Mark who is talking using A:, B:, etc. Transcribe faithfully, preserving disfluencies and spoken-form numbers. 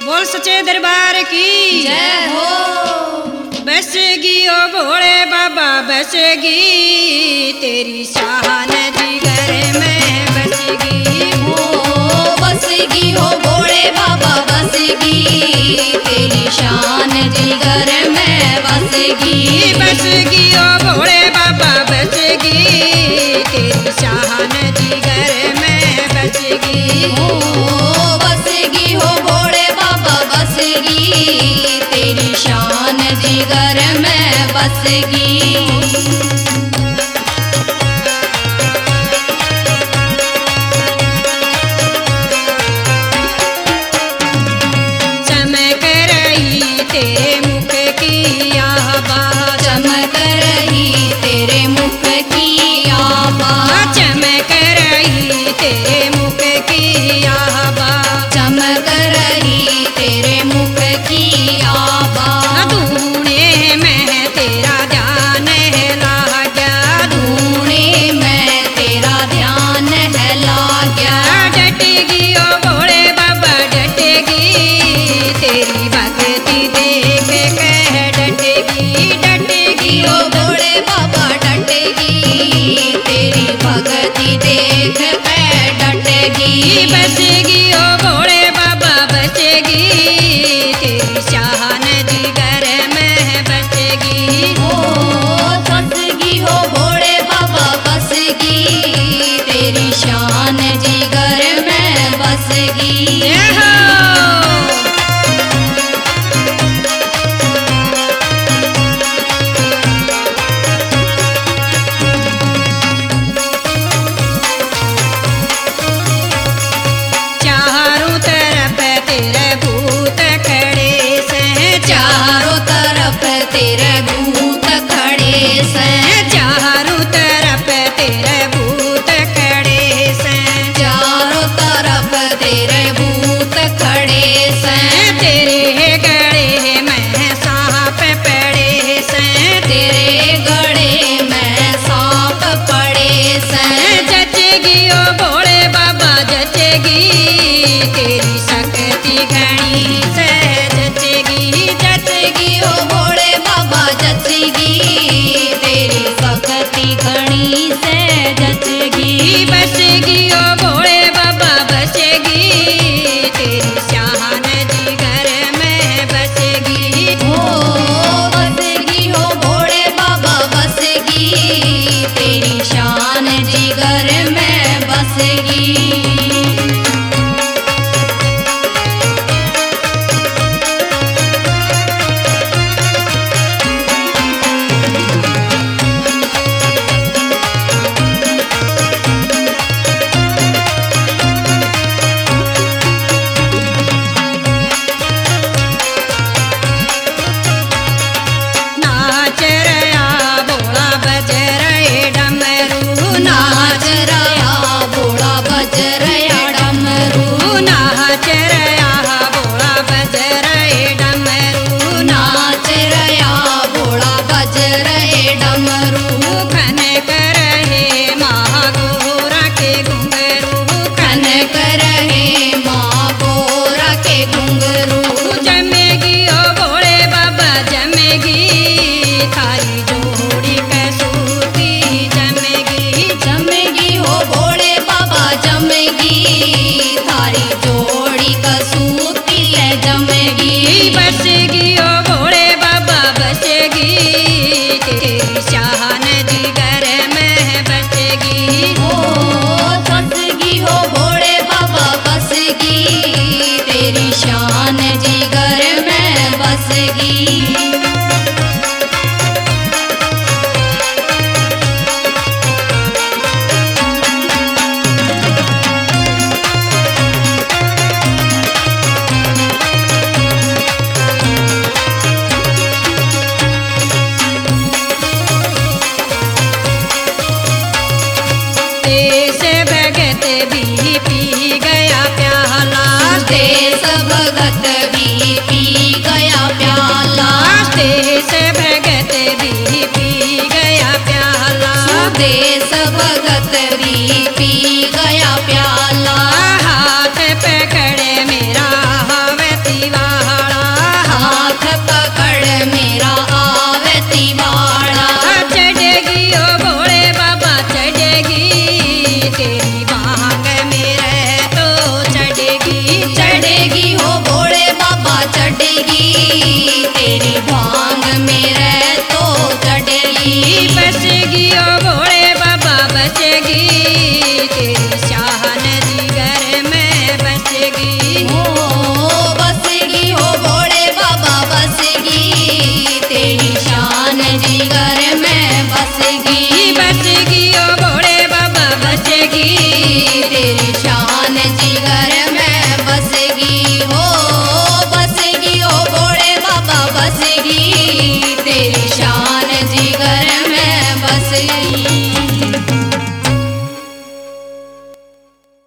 A: बोल सच्चे दरबार की
B: जय हो।
A: बसगी ओ भोले बाबा बसगी तेरी शान जिगर में बसगी
B: हो बसगी हो भोले बाबा बसगी तेरी शान जिगर में बसगी।
A: बसगी ओ भोले बाबा बसगी तेरी शान जिगर में बसगी
B: हो बसगी हो भोले बाबा बसगी तेरी शान जिगर में बसगी।
A: चमक रही तेरे मुख की आभा
B: चमक रही तेरे मुख की आभा
A: चमक रही तेरे मुख की आभा
B: चमक रही तेरे मुख की आभा
A: धूणे में तेरा ध्यान है लाग्या
B: धूणे में तेरा ध्यान है लाग्या।
A: डटेगी ओ भोले बाबा डटेगी तेरी भक्ति देख कह डटेगी डटेगी
B: ओ भोले बाबा डटेगी तेरी भक्ति देख पे डटेगी।
A: बसगी ओ भोले बाबा बसगी तेरी शान जिगर में बसगी
B: हो बसगी हो भोले बाबा बसगी तेरी शान जिगर में बसगी।
A: जय हो। चारों तरफ तेरे भूत खड़े से
B: चारों तरफ तेरे भूत खड़े से
A: चारों तरफ तेरे भूत खड़े से
B: चारों तरफ तेरे भूत खड़े से
A: तेरे गले में सांप पड़े से
B: तेरे गले में सांप पड़े से
A: जचेगी ओ भोले बाबा जचेगी तेरी शक्ति घनी से जचेगी
B: जचेगी ओ भोले बाबा जचेगी तेरी शक्ति घनी से जचेगी।
A: बसगी ओ भोले बाबा बसगी तेरी शान जिगर में बसगी
B: हो बसगी हो भोले बाबा बसगी तेरी शान जिगर में बसगी।
A: नाच रया भोला बज रहे डमरू
B: नाच रहा भोला बज रहा डमरू
A: नाच रया भोला बज रहे डमरू
B: नाच रहा भोला बज रहे डमरू
A: खनक रहे महागोरा के घुंघरू
B: खनक रहे माँ गोरा के घुंघरू
A: जमेगी ओ भोले बाबा जमेगी थारी जोड़ी कसूती जमेगी
B: जमेगी हो भोले बाबा जमेगी थारी जोड़ी कसूती है जमेगी।
A: बसगी ओ भोले बाबा बसगी तेरी शान जिगर में बसगी
B: हो बसगी हो भोले बाबा बसगी तेरी शान जिगर में बसगी।
A: देश भगत भी पी गया प्याला
B: देश भगत भी पी गया प्याला
A: देश भगत भी पी गया प्याला
B: देश भगत